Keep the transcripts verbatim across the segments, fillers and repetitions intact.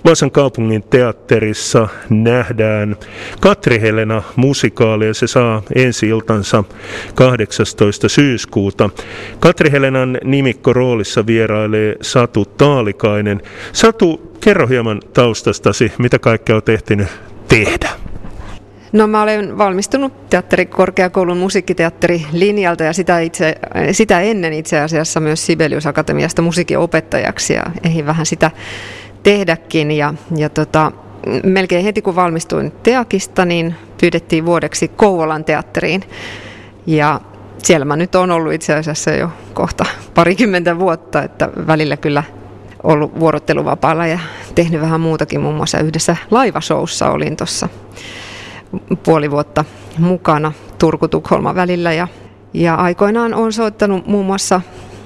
Vaasan kaupungin teatterissa nähdään Katri-Helena -musikaali ja se saa ensi-iltansa kahdeksastoista syyskuuta. Katri-Helenan nimikkoroolissa vierailee Satu Taalikainen. Satu, kerro hieman taustastasi, mitä kaikkea olet ehtinyt tehdä? No mä olen valmistunut teatterikorkeakoulun musiikkiteatterilinjalta ja sitä, itse, sitä ennen itse asiassa myös Sibelius Akatemiasta musiikinopettajaksi ja ehdin vähän sitä tehdäkin. Ja, ja tota, melkein heti kun valmistuin Teakista, niin pyydettiin vuodeksi Kouvolan teatteriin. Ja siellä mä nyt olen ollut itse asiassa jo kohta parikymmentä vuotta, että välillä kyllä ollut vuorotteluvapaalla ja tehnyt vähän muutakin, muun muassa yhdessä laivashowssa olin tuossa puoli vuotta mukana Turku-Tukholma välillä ja, ja aikoinaan olen soittanut muun muassa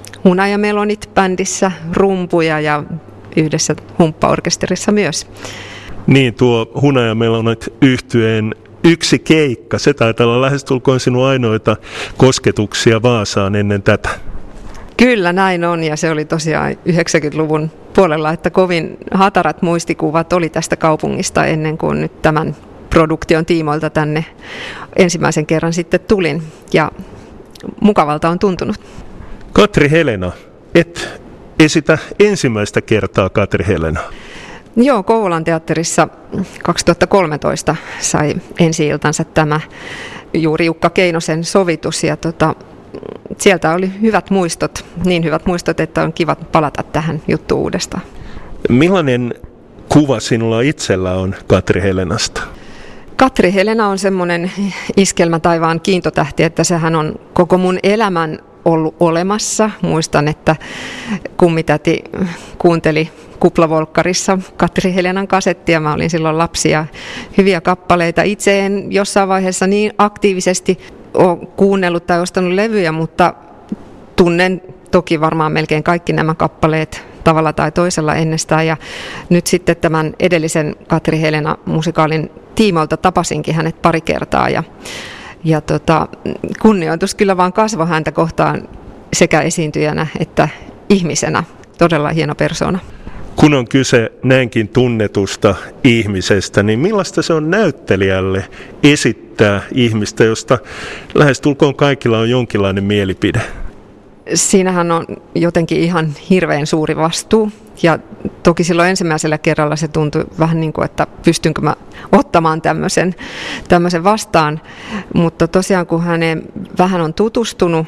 Hunajamelonit-bändissä rumpuja ja yhdessä humppaorkesterissa myös. Niin, tuo Hunajamelonit -yhtyeen yksi keikka, se taitaa olla lähestulkoon sinun ainoita kosketuksia Vaasaan ennen tätä. Kyllä näin on ja se oli tosiaan yhdeksänkymmentäluvun puolella, että kovin hatarat muistikuvat oli tästä kaupungista ennen kuin nyt tämän produktion tiimoilta tänne ensimmäisen kerran sitten tulin ja mukavalta on tuntunut. Katri-Helena, et esitä ensimmäistä kertaa Katri-Helena. Joo, Kouvolan teatterissa kaksituhattakolmetoista sai ensi-iltansa tämä juuri Jukka Keinosen sovitus ja tota, sieltä oli hyvät muistot, niin hyvät muistot, että on kiva palata tähän juttuun uudestaan. Millainen kuva sinulla itsellä on Katri-Helenasta? Katri-Helena on semmoinen iskelmä taivaan kiintotähti, että sehän on koko mun elämän ollut olemassa. Muistan, että kummitäti kuunteli kuplavolkkarissa Katri-Helenan kasettia. Mä olin silloin lapsi ja hyviä kappaleita. Itse en jossain vaiheessa niin aktiivisesti ole kuunnellut tai ostanut levyjä, mutta tunnen toki varmaan melkein kaikki nämä kappaleet tavalla tai toisella ennestään. Ja nyt sitten tämän edellisen Katri-Helena -musikaalin tiimoilta tapasinkin hänet pari kertaa. Ja, ja tota, kunnioitus kyllä vaan kasvoi häntä kohtaan sekä esiintyjänä että ihmisenä. Todella hieno persoona. Kun on kyse näinkin tunnetusta ihmisestä, niin millaista se on näyttelijälle esittää ihmistä, josta lähestulkoon kaikilla on jonkinlainen mielipide? Siinähän on jotenkin ihan hirveän suuri vastuu ja toki silloin ensimmäisellä kerralla se tuntui vähän niin kuin, että pystynkö mä ottamaan tämmöisen, tämmöisen vastaan, mutta tosiaan kun häneen vähän on tutustunut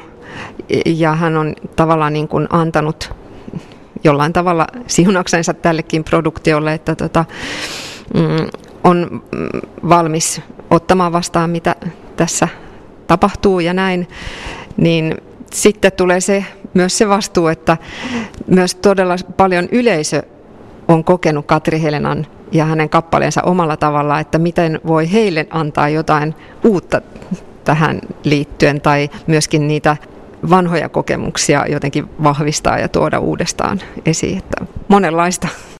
ja hän on tavallaan niin kuin antanut jollain tavalla siunaksensa tällekin produktiolle, että tota, mm, on valmis ottamaan vastaan mitä tässä tapahtuu ja näin, niin sitten tulee se, myös se vastuu, että myös todella paljon yleisö on kokenut Katri-Helenan ja hänen kappaleensa omalla tavalla, että miten voi heille antaa jotain uutta tähän liittyen tai myöskin niitä vanhoja kokemuksia jotenkin vahvistaa ja tuoda uudestaan esiin, että monenlaista.